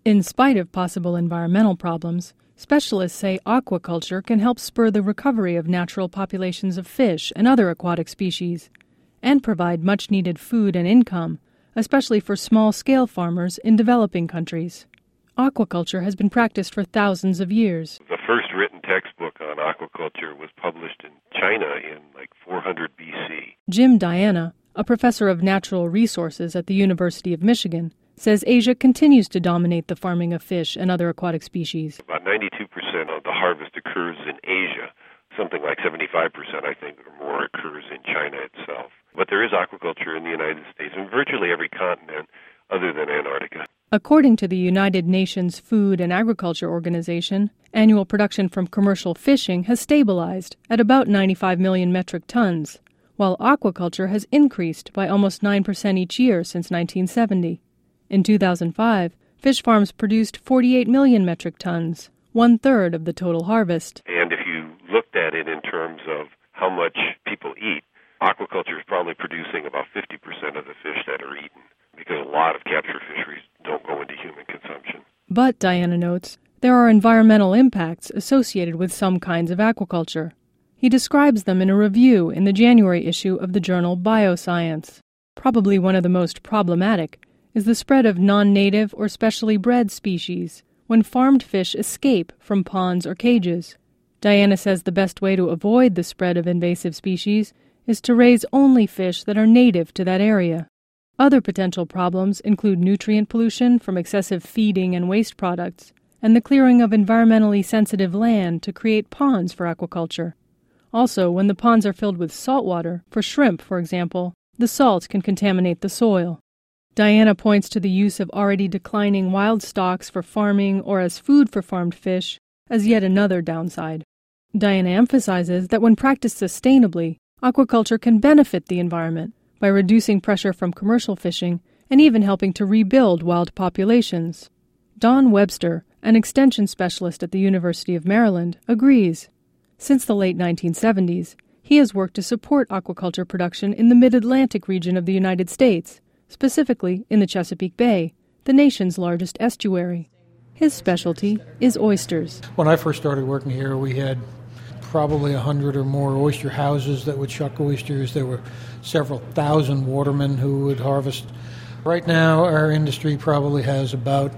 In spite of possible environmental problems, specialists say aquaculture can help spur the recovery of natural populations of fish and other aquatic species, and provide much-needed food and income, especially for small-scale farmers in developing countries. Aquaculture has been practiced for thousands of years. The first written textbook on aquaculture was published in China in 400 BC. Jim Diana, a professor of natural resources at the University of Michigan, says Asia continues to dominate the farming of fish and other aquatic species. About 92% of the harvest occurs in Asia. Something like 75%, I think, or more occurs in China itself. But there is aquaculture in the United States and virtually every continent other than Antarctica. According to the United Nations Food and Agriculture Organization, annual production from commercial fishing has stabilized at about 95 million metric tons, while aquaculture has increased by almost 9% each year since 1970. In 2005, fish farms produced 48 million metric tons, one-third of the total harvest. And if you looked at it in terms of how much people eat, aquaculture is probably producing about 50% of the fish that are eaten, because a lot of capture fisheries don't go into human consumption. But, Diana notes, there are environmental impacts associated with some kinds of aquaculture. He describes them in a review in the January issue of the journal Bioscience. Probably one of the most problematic is the spread of non-native or specially bred species when farmed fish escape from ponds or cages. Diana says the best way to avoid the spread of invasive species is to raise only fish that are native to that area. Other potential problems include nutrient pollution from excessive feeding and waste products, and the clearing of environmentally sensitive land to create ponds for aquaculture. Also, when the ponds are filled with salt water, for shrimp, for example, the salt can contaminate the soil. Diana points to the use of already declining wild stocks for farming or as food for farmed fish as yet another downside. Diana emphasizes that when practiced sustainably, aquaculture can benefit the environment by reducing pressure from commercial fishing and even helping to rebuild wild populations. Don Webster, an extension specialist at the University of Maryland, agrees. Since the late 1970s, he has worked to support aquaculture production in the mid-Atlantic region of the United States, specifically in the Chesapeake Bay, the nation's largest estuary. His specialty is oysters. When I first started working here, we had probably 100 or more oyster houses that would shuck oysters. There were several thousand watermen who would harvest. Right now, our industry probably has about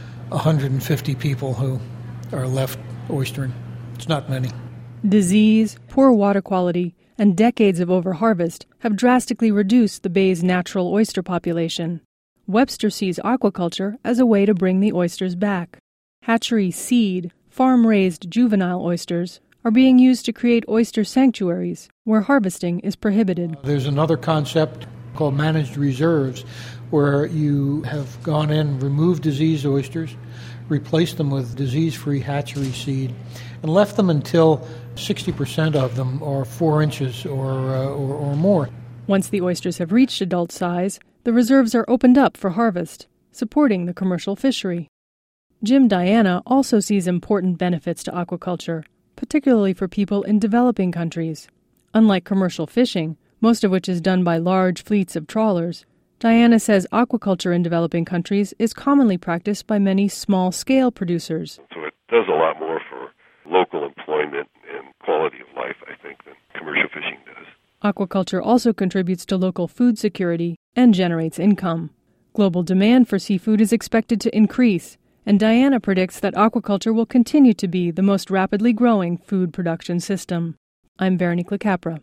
150 people who are left oystering. It's not many. Disease, poor water quality, and decades of overharvest have drastically reduced the bay's natural oyster population. Webster sees aquaculture as a way to bring the oysters back. Hatchery seed, farm-raised juvenile oysters, are being used to create oyster sanctuaries where harvesting is prohibited. There's another concept called managed reserves where you have gone in, removed diseased oysters, replaced them with disease-free hatchery seed, and left them until 60% of them are 4 inches or more. Once the oysters have reached adult size, the reserves are opened up for harvest, supporting the commercial fishery. Jim Diana also sees important benefits to aquaculture, particularly for people in developing countries. Unlike commercial fishing, most of which is done by large fleets of trawlers, Diana says aquaculture in developing countries is commonly practiced by many small-scale producers. So it does a lot more for local employment and quality of life, I think, than commercial fishing does. Aquaculture also contributes to local food security and generates income. Global demand for seafood is expected to increase, and Diana predicts that aquaculture will continue to be the most rapidly growing food production system. I'm Veronique LaCapra.